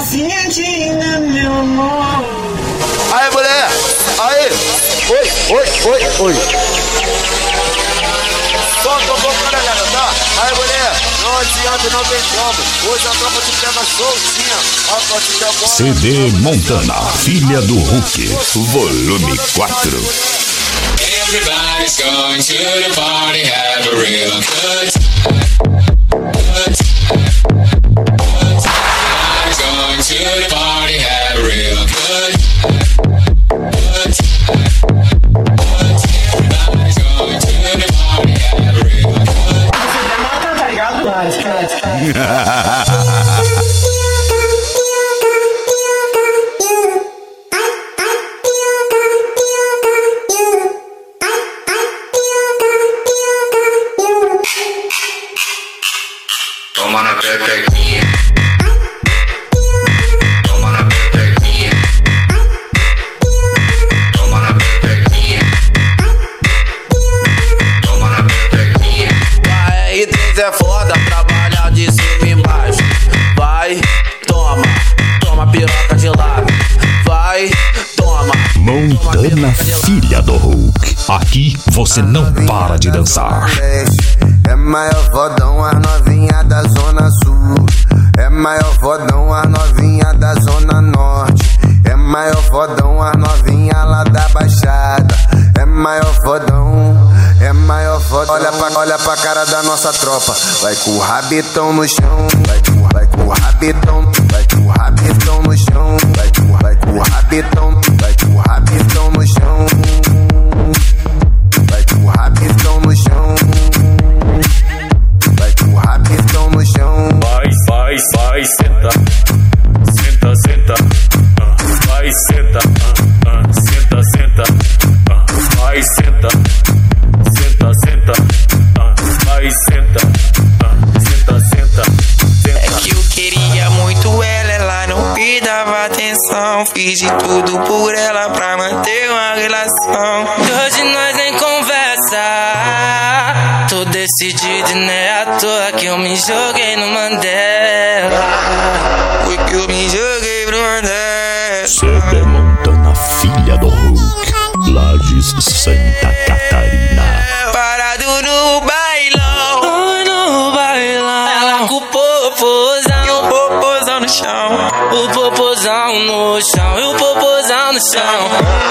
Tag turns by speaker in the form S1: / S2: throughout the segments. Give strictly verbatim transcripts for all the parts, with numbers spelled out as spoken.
S1: paciente, né, meu amor?
S2: Aí, mulher! Aí! Oi, oi, oi, oi! Solta a boca, galera, tá? Aí, mulher! Não adianta, não tem como. Hoje a tropa te pega soltinha. A partir da bola.
S3: C D Montana, Filha do Hulk, volume quatro.
S4: Everybody's going to the party, have a real good time. Good time. Everybody's going to the party, have a real good time. Good time. Everybody's going to the party, have a real good time.
S1: Tá ligado? Claro, claro, claro.
S4: Toma na pepequinha. Toma na pepequinha. Toma na pepequinha. Toma na pepequinha.
S5: A R três é foda, trabalha de cima e embaixo. Vai, toma, toma piroca de lado. Vai, toma.
S3: Montana, Filha do Hulk. Aqui você não para de dançar.
S6: É maior fodão as novinha da zona sul. É maior fodão as novinha da zona norte. É maior fodão as novinha lá da baixada. É maior fodão, é maior fodão. Olha pra, olha pra cara da nossa tropa. Vai com o rabetão no chão. Vai com, vai com o rabetão. Vai com o rabetão no chão. Vai com, vai com o rabetão. Vai com o rabetão no chão. Vai com o rabetão no chão. Vai com o rabetão no chão.
S7: Vai, vai, vai, senta. Senta, senta. Uh, vai, senta. Uh, uh, senta, senta. Uh, vai, senta. Senta, senta. Uh, vai, senta. Uh, senta, senta. Senta.
S8: É que eu queria muito ela, ela não me dava atenção. Fiz de tudo por ela pra manter uma relação. Hoje nós nem conversa. Tô decidido e não é à toa que eu me joguei no Mandela. Foi que eu me joguei pro Mandela.
S3: C D Montana, Filha do Hulk, Lages, Santa Catarina.
S8: Parado no bailão, no bailão. Ela com o popozão e o popozão no chão. O popozão no chão e o popozão no chão.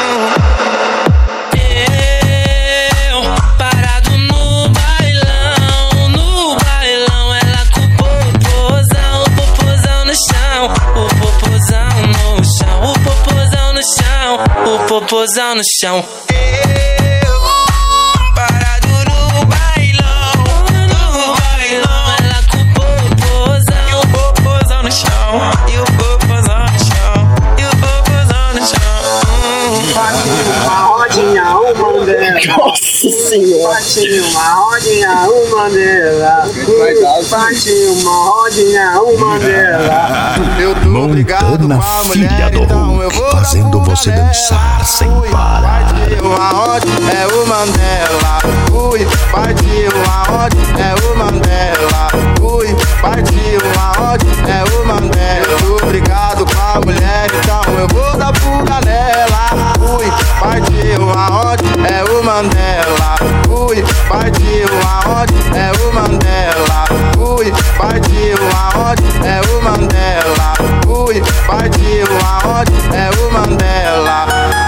S8: Eu, parado no bailão, no bailão. Ela com o popozão, o popozão no chão. O popozão no chão, o popozão no chão. O popozão no chão. E o popozão no chão, e o popozão no chão.
S1: Bate uma rodinha, o Mandela. Nossa senhora. Bate uma rodinha, o Mandela. Bate uma rodinha, o Mandela.
S6: Eu tô obrigado
S3: Montana,
S6: com a
S3: Filha
S6: mulher,
S3: do
S6: então eu
S3: Hulk,
S6: vou
S3: fazendo
S6: dar
S3: você
S6: pro
S3: dançar sem
S6: Ui,
S3: parar.
S6: partiu aonde é o Mandela. Ui, partiu aonde é o Mandela. Ui, partiu aonde é o Mandela. Eu tô obrigado com a mulher, então eu vou dar fuga nela. Ui, partiu aonde é o Mandela. Ui, partiu aonde é o Mandela. Ui, partiu aonde é o Mandela. Ui, partiu aonde é o Mandela.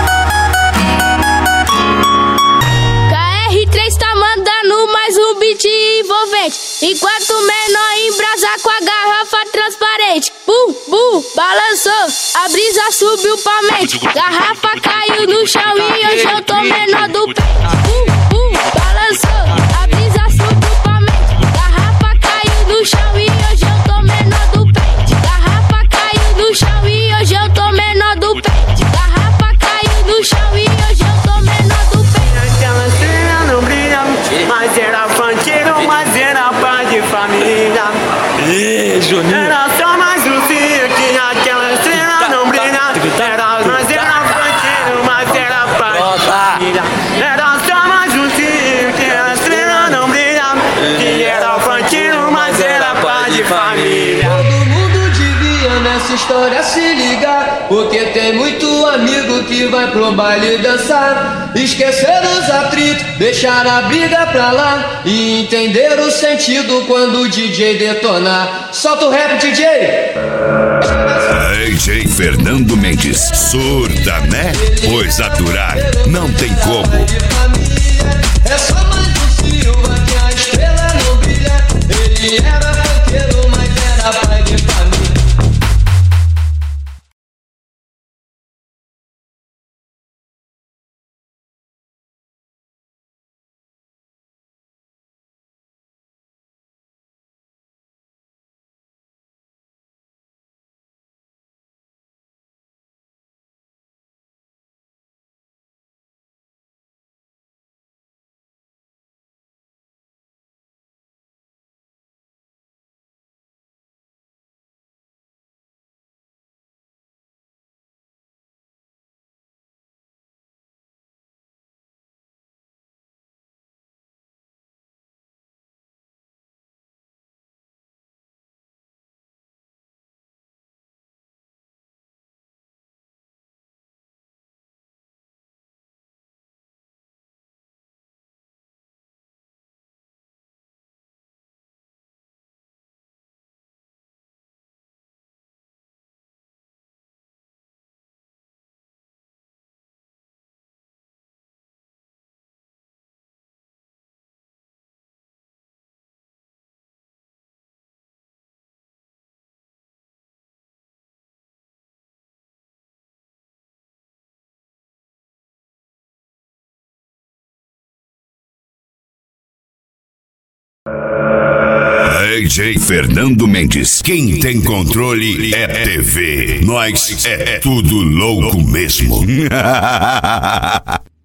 S9: K R três tá mandando mais um beat envolvente. Enquanto o menor embrasa com a garrafa transparente. Bum, bum, balançou, a brisa subiu pra mente. Garrafa caiu no chão e hoje eu tô menor do peito. Bum, bum, balançou, a brisa subiu pra mente. Garrafa caiu no chão e hoje eu tô menor do peito. Garrafa caiu no chão e hoje eu tô menor do peito. Garrafa caiu no chão e hoje eu tô menor do peito.
S1: Aquela estrela não brilha, mas era fanqueiro, mas era pai de família.
S7: Ê, Juninho.
S1: Era só mais um circo, aquela estrela não brilha. Era, mas era fanqueiro, mas era pai de família. Era só mais um circo, aquela estrela não brilha. Que era fanqueiro, mas era pai de família.
S10: Todo mundo devia nessa nessa história se ligar, porque tem muito amigo que vai pro baile dançar, esquecer os atritos, deixar a briga pra lá e entender o sentido quando o D J detonar. Solta o rap, D J!
S3: D J Fernando Mendes, surda, né? Pois aturar não tem como.
S10: É só mais um Silva que a estrela não brilha. Ele era funkeiro, mas era pai de família.
S3: D J Fernando Mendes, quem tem controle é T V. Nós é tudo louco mesmo.